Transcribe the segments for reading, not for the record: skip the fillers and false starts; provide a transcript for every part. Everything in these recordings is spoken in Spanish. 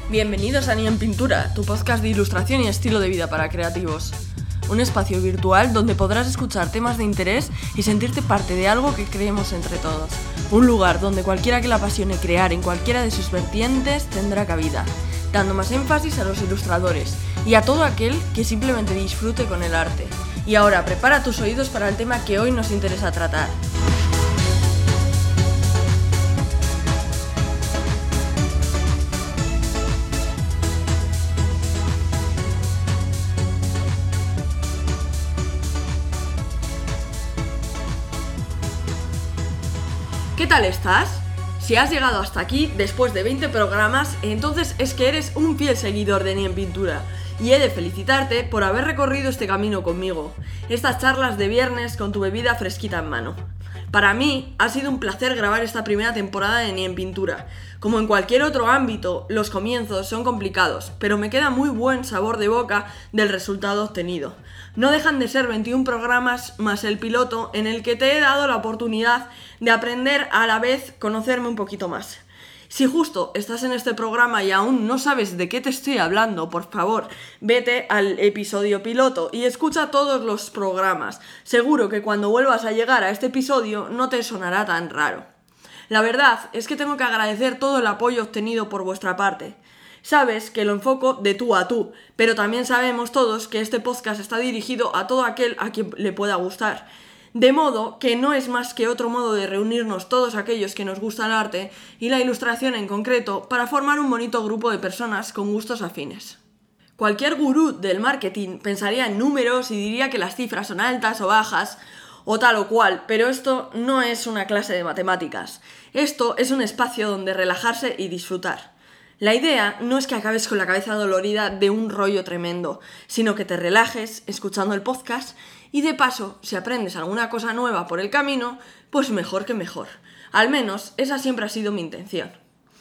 Bienvenidos a Ni en Pintura, tu podcast de ilustración y estilo de vida para creativos. Un espacio virtual donde podrás escuchar temas de interés y sentirte parte de algo que creemos entre todos. Un lugar donde cualquiera que le apasione crear en cualquiera de sus vertientes tendrá cabida, dando más énfasis a los ilustradores y a todo aquel que simplemente disfrute con el arte. Y ahora prepara tus oídos para el tema que hoy nos interesa tratar. ¿Qué tal estás? Si has llegado hasta aquí después de 20 programas, entonces es que eres un fiel seguidor de Ni en Pintura y he de felicitarte por haber recorrido este camino conmigo, estas charlas de viernes con tu bebida fresquita en mano. Para mí ha sido un placer grabar esta primera temporada de Ni en Pintura. Como en cualquier otro ámbito, los comienzos son complicados, pero me queda muy buen sabor de boca del resultado obtenido. No dejan de ser 21 programas más el piloto en el que te he dado la oportunidad de aprender a la vez conocerme un poquito más. Si justo estás en este programa y aún no sabes de qué te estoy hablando, por favor, vete al episodio piloto y escucha todos los programas. Seguro que cuando vuelvas a llegar a este episodio no te sonará tan raro. La verdad es que tengo que agradecer todo el apoyo obtenido por vuestra parte. Sabes que lo enfoco de tú a tú, pero también sabemos todos que este podcast está dirigido a todo aquel a quien le pueda gustar. De modo que no es más que otro modo de reunirnos todos aquellos que nos gusta el arte y la ilustración en concreto para formar un bonito grupo de personas con gustos afines. Cualquier gurú del marketing pensaría en números y diría que las cifras son altas o bajas o tal o cual, pero esto no es una clase de matemáticas. Esto es un espacio donde relajarse y disfrutar. La idea no es que acabes con la cabeza dolorida de un rollo tremendo, sino que te relajes escuchando el podcast y de paso, si aprendes alguna cosa nueva por el camino, pues mejor que mejor. Al menos esa siempre ha sido mi intención.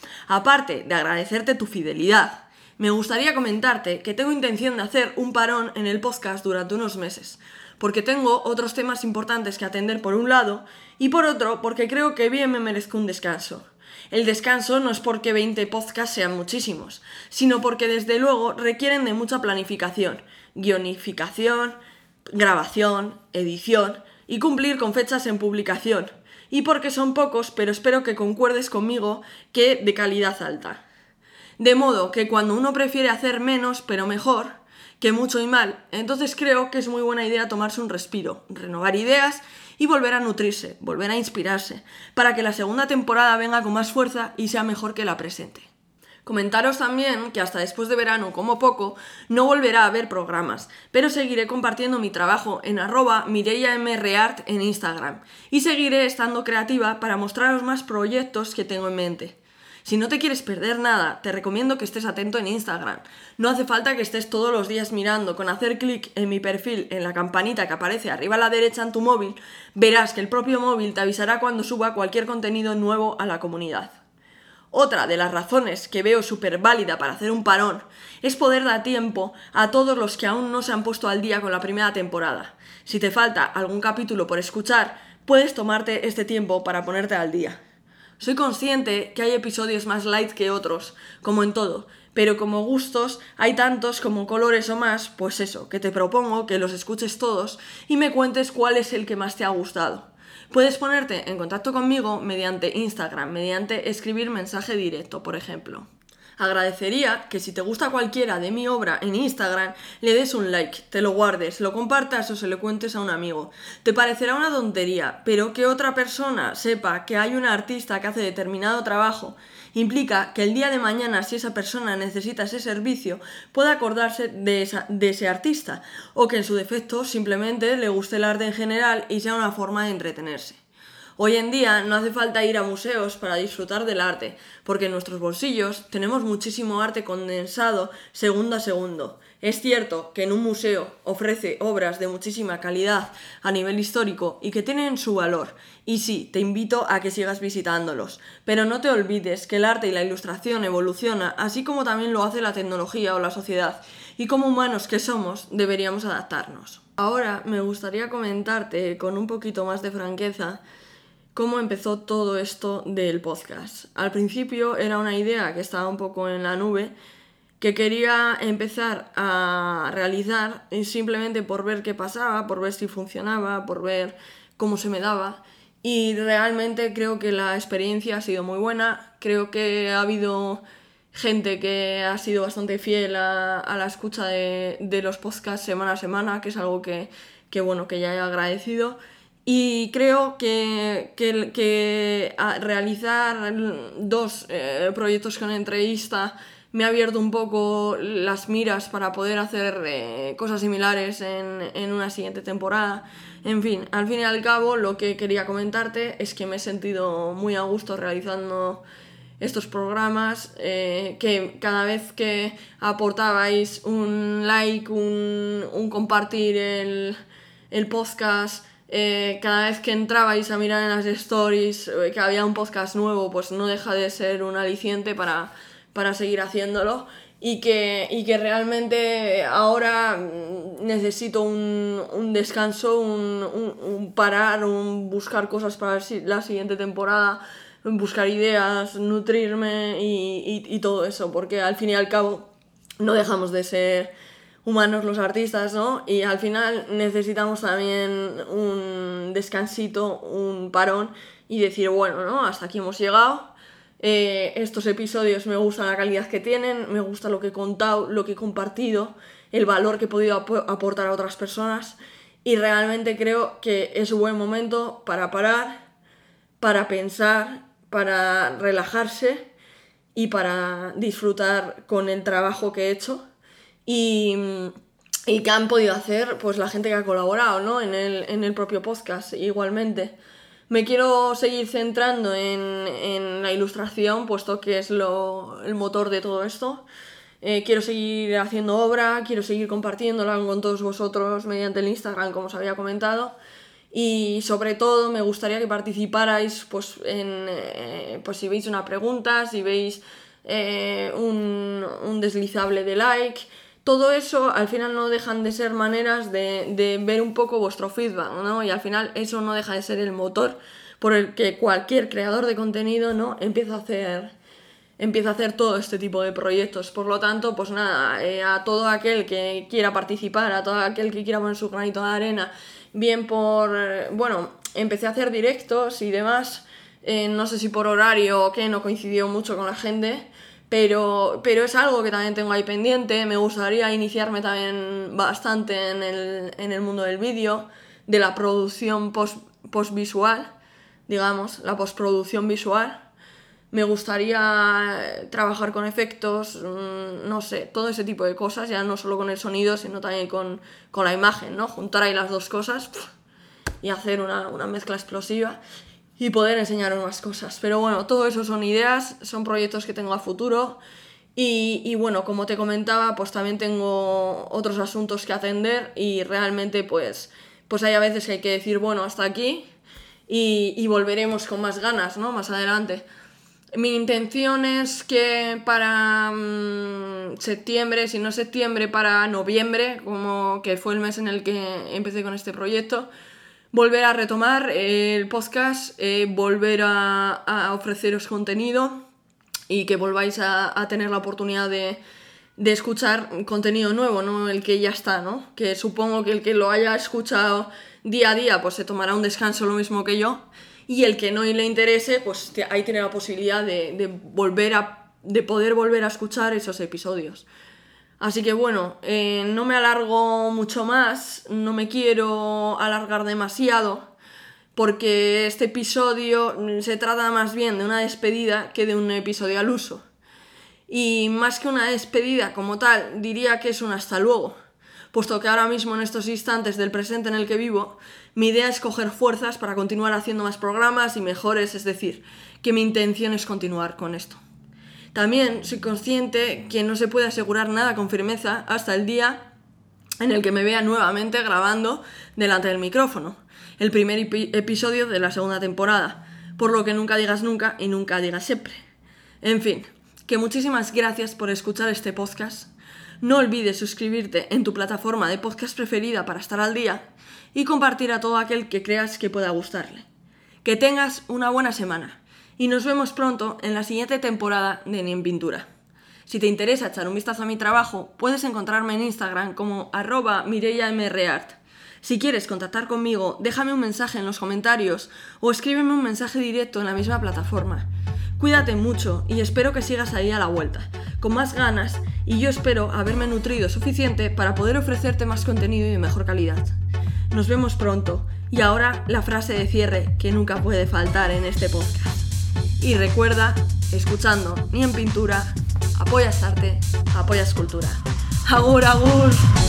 Aparte de agradecerte tu fidelidad, me gustaría comentarte que tengo intención de hacer un parón en el podcast durante unos meses, porque tengo otros temas importantes que atender por un lado y por otro porque creo que bien me merezco un descanso. El descanso no es porque 20 podcasts sean muchísimos, sino porque desde luego requieren de mucha planificación, guionificación, grabación, edición y cumplir con fechas en publicación. Y porque son pocos, pero espero que concuerdes conmigo que de calidad alta. De modo que cuando uno prefiere hacer menos pero mejor, que mucho y mal, entonces creo que es muy buena idea tomarse un respiro, renovar ideas y volver a nutrirse, volver a inspirarse, para que la segunda temporada venga con más fuerza y sea mejor que la presente. Comentaros también que hasta después de verano, como poco, no volverá a haber programas, pero seguiré compartiendo mi trabajo en @mireiamreart en Instagram y seguiré estando creativa para mostraros más proyectos que tengo en mente. Si no te quieres perder nada, te recomiendo que estés atento en Instagram. No hace falta que estés todos los días mirando. Con hacer clic en mi perfil, en la campanita que aparece arriba a la derecha en tu móvil, verás que el propio móvil te avisará cuando suba cualquier contenido nuevo a la comunidad. Otra de las razones que veo súper válida para hacer un parón es poder dar tiempo a todos los que aún no se han puesto al día con la primera temporada. Si te falta algún capítulo por escuchar, puedes tomarte este tiempo para ponerte al día. Soy consciente que hay episodios más light que otros, como en todo, pero como gustos hay tantos como colores o más, pues eso, que te propongo que los escuches todos y me cuentes cuál es el que más te ha gustado. Puedes ponerte en contacto conmigo mediante Instagram, mediante escribir mensaje directo, por ejemplo. Agradecería que si te gusta cualquiera de mi obra en Instagram, le des un like, te lo guardes, lo compartas o se lo cuentes a un amigo. Te parecerá una tontería, pero que otra persona sepa que hay una artista que hace determinado trabajo implica que el día de mañana, si esa persona necesita ese servicio, pueda acordarse de ese artista, o que en su defecto simplemente le guste el arte en general y sea una forma de entretenerse. Hoy en día no hace falta ir a museos para disfrutar del arte, porque en nuestros bolsillos tenemos muchísimo arte condensado segundo a segundo. Es cierto que en un museo ofrece obras de muchísima calidad a nivel histórico y que tienen su valor, y sí, te invito a que sigas visitándolos, pero no te olvides que el arte y la ilustración evoluciona, así como también lo hace la tecnología o la sociedad, y como humanos que somos, deberíamos adaptarnos. Ahora me gustaría comentarte con un poquito más de franqueza cómo empezó todo esto del podcast. Al principio era una idea que estaba un poco en la nube que quería empezar a realizar simplemente por ver qué pasaba, por ver si funcionaba, por ver cómo se me daba. Y realmente creo que la experiencia ha sido muy buena. Creo que ha habido gente que ha sido bastante fiel a la escucha de los podcasts semana a semana, que es algo que ya he agradecido. Y creo que realizar 2 proyectos con entrevista me ha abierto un poco las miras para poder hacer cosas similares en una siguiente temporada. En fin y al cabo, lo que quería comentarte es que me he sentido muy a gusto realizando estos programas, que cada vez que aportabais un like, un compartir el podcast, cada vez que entrabais a mirar en las stories que había un podcast nuevo, pues no deja de ser un aliciente para seguir haciéndolo, y que realmente ahora necesito un descanso, un parar, un buscar cosas para la siguiente temporada, buscar ideas, nutrirme y todo eso, porque al fin y al cabo no dejamos de ser humanos los artistas, ¿no? Y al final necesitamos también un descansito, un parón y decir, bueno, ¿no? Hasta aquí hemos llegado. Estos episodios me gusta la calidad que tienen, me gusta lo que he contado, lo que he compartido, el valor que he podido aportar a otras personas, y realmente creo que es un buen momento para parar, para pensar, para relajarse y para disfrutar con el trabajo que he hecho y que han podido hacer pues la gente que ha colaborado, ¿no? en el propio podcast. Igualmente me quiero seguir centrando en la ilustración, puesto que es el motor de todo esto. Quiero seguir haciendo obra, quiero seguir compartiéndola con todos vosotros mediante el Instagram, como os había comentado. Y sobre todo me gustaría que participarais pues si veis una pregunta, si veis un deslizable de like. Todo eso al final no dejan de ser maneras de ver un poco vuestro feedback, ¿no? Y al final eso no deja de ser el motor por el que cualquier creador de contenido, ¿no? empieza a hacer todo este tipo de proyectos. Por lo tanto, pues nada, a todo aquel que quiera participar, a todo aquel que quiera poner su granito de arena, bien empecé a hacer directos y demás, no sé si por horario o qué, no coincidió mucho con la gente, pero es algo que también tengo ahí pendiente. Me gustaría iniciarme también bastante en el mundo del vídeo, de la producción postvisual, digamos, la postproducción visual. Me gustaría trabajar con efectos, no sé, todo ese tipo de cosas, ya no solo con el sonido, sino también con la imagen, ¿no? Juntar ahí las dos cosas y hacer una mezcla explosiva y poder enseñaros más cosas. Pero bueno, todo eso son ideas, son proyectos que tengo a futuro y bueno, como te comentaba, pues también tengo otros asuntos que atender y realmente pues hay a veces que hay que decir, bueno, hasta aquí y volveremos con más ganas, ¿no? Más adelante. Mi intención es que para septiembre, si no septiembre, para noviembre, como que fue el mes en el que empecé con este proyecto, volver a retomar el podcast, volver a ofreceros contenido y que volváis a tener la oportunidad de escuchar contenido nuevo, no el que ya está, ¿no? Que supongo que el que lo haya escuchado día a día pues se tomará un descanso lo mismo que yo, y el que no le interese pues ahí tiene la posibilidad de poder volver a escuchar esos episodios. Así que bueno, no me alargo mucho más, no me quiero alargar demasiado, porque este episodio se trata más bien de una despedida que de un episodio al uso. Y más que una despedida como tal, diría que es un hasta luego, puesto que ahora mismo en estos instantes del presente en el que vivo, mi idea es coger fuerzas para continuar haciendo más programas y mejores, es decir, que mi intención es continuar con esto. También soy consciente que no se puede asegurar nada con firmeza hasta el día en el que me vea nuevamente grabando delante del micrófono, el primer episodio de la segunda temporada, por lo que nunca digas nunca y nunca digas siempre. En fin, que muchísimas gracias por escuchar este podcast. No olvides suscribirte en tu plataforma de podcast preferida para estar al día y compartir a todo aquel que creas que pueda gustarle. Que tengas una buena semana y nos vemos pronto en la siguiente temporada de Ni en Pintura. Si te interesa echar un vistazo a mi trabajo, puedes encontrarme en Instagram como @mireiamreart. Si quieres contactar conmigo, déjame un mensaje en los comentarios o escríbeme un mensaje directo en la misma plataforma. Cuídate mucho y espero que sigas ahí a la vuelta, con más ganas, y yo espero haberme nutrido suficiente para poder ofrecerte más contenido y de mejor calidad. Nos vemos pronto, y ahora la frase de cierre que nunca puede faltar en este podcast. Y recuerda, escuchando Ni en Pintura, apoyas arte, apoyas cultura. ¡Agur, agur!